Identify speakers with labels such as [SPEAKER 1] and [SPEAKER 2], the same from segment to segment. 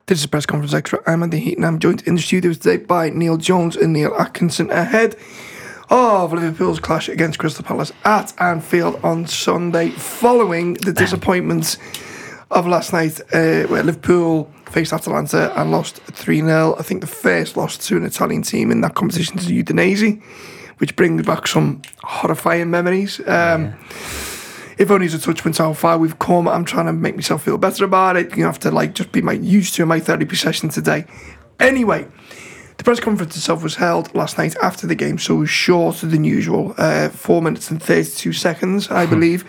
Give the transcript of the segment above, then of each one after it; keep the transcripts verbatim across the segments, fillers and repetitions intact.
[SPEAKER 1] This is Press Conference Extra. I'm Andy Heaton. I'm joined in the studios today by Neil Jones and Neil Atkinson ahead of Liverpool's clash against Crystal Palace at Anfield on Sunday, following the disappointments of last night, uh, where Liverpool faced Atalanta and lost three nil. I think the first loss to an Italian team in that competition to Udinese, which brings back some horrifying memories. Um, yeah. If only as a touchpoint how far we've come. I'm trying to make myself feel better about it. You have to like just be my used to my therapy session today. Anyway, the press conference itself was held last night after the game, so it was shorter than usual, uh, four minutes and thirty-two seconds, I believe.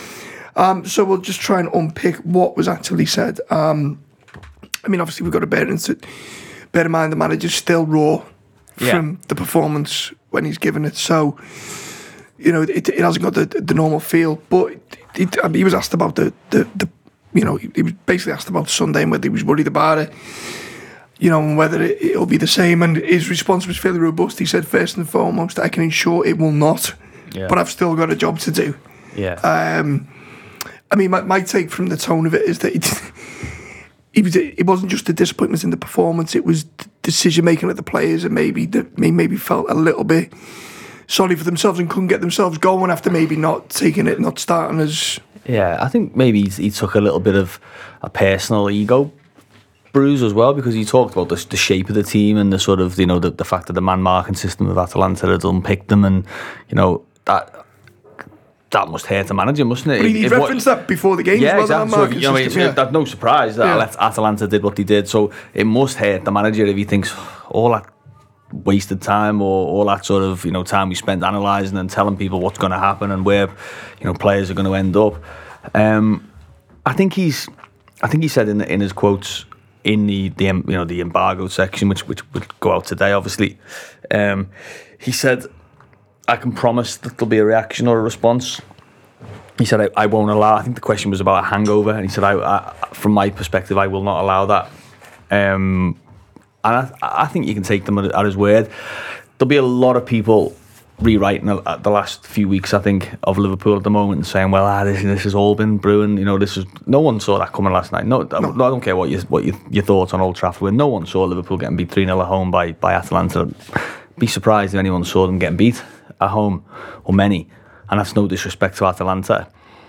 [SPEAKER 1] um, so we'll just try and unpick what was actually said. Um, I mean, obviously we've got to bear, into, bear in mind the manager's still raw yeah. from the performance when he's given it. So, you know, it, it hasn't got the, the normal feel, but it, it, I mean, he was asked about the, the, the, you know, he was basically asked about Sunday and whether he was worried about it, you know, and whether it, it'll be the same. And his response was fairly robust. He said, first and foremost, I can ensure it will not, yeah. but I've still got a job to do.
[SPEAKER 2] Yeah.
[SPEAKER 1] Um, I mean, my, my take from the tone of it is that it, it, was, it wasn't just the disappointment in the performance, it was decision making of the players, and maybe that maybe felt a little bit sorry for themselves and couldn't get themselves going after maybe not taking it, not starting as...
[SPEAKER 2] Yeah, I think maybe he took a little bit of a personal ego bruise as well, because he talked about the, the shape of the team and the sort of, you know, the, the fact that the man marking system of Atalanta had unpicked them, and, you know, that that must hurt the manager, mustn't it?
[SPEAKER 1] But he
[SPEAKER 2] if,
[SPEAKER 1] referenced
[SPEAKER 2] what,
[SPEAKER 1] that before the game
[SPEAKER 2] yeah,
[SPEAKER 1] as well.
[SPEAKER 2] Exactly. So, if, you know, it's, yeah. That's no surprise that yeah. Atalanta did what they did, so it must hurt the manager if he thinks all that wasted time or all that sort of, you know, time we spent analysing and telling people what's going to happen and where, you know, players are going to end up. Um, I think he's, I think he said in in his quotes in the, the you know the embargo section, which which would go out today, obviously. Um, he said, "I can promise that there'll be a reaction or a response." He said, "I, I won't allow." I think the question was about a hangover, and he said, "I, I from my perspective, I will not allow that." Um, And I, I think you can take them at, at his word. There'll be a lot of people rewriting the last few weeks, I think, of Liverpool at the moment and saying, well, ah, this, this has all been brewing. You know, this is no one saw that coming last night. No, no. I don't care what, you, what you, your thoughts on Old Trafford were. No one saw Liverpool getting beat three nil at home by, by Atalanta. Be surprised if anyone saw them getting beat at home, or many. And that's no disrespect to Atalanta.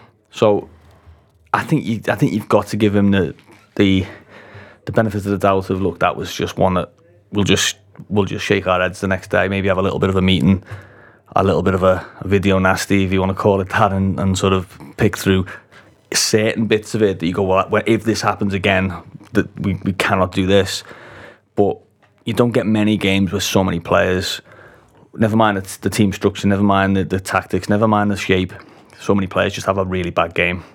[SPEAKER 2] So I think you, I think you've got to give him the the... the benefit of the doubt of, look, that was just one that we'll just we'll just shake our heads the next day, maybe have a little bit of a meeting, a little bit of a, a video nasty, if you want to call it that, and, and sort of pick through certain bits of it that you go, well, if this happens again, that we, we cannot do this. But you don't get many games with so many players, never mind it's the team structure, never mind the, the tactics, never mind the shape. So many players just have a really bad game